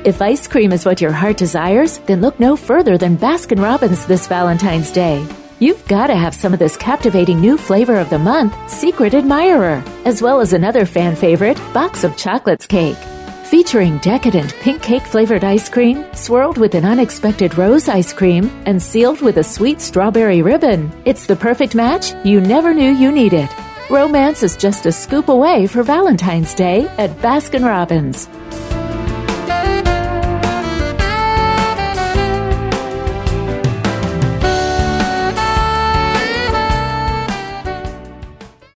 If ice cream is what your heart desires, then look no further than Baskin-Robbins this Valentine's Day. You've got to have some of this captivating new flavor of the month, Secret Admirer, as well as another fan favorite, Box of Chocolates cake. Featuring decadent pink cake-flavored ice cream, swirled with an unexpected rose ice cream, and sealed with a sweet strawberry ribbon. It's the perfect match you never knew you needed. Romance is just a scoop away for Valentine's Day at Baskin-Robbins.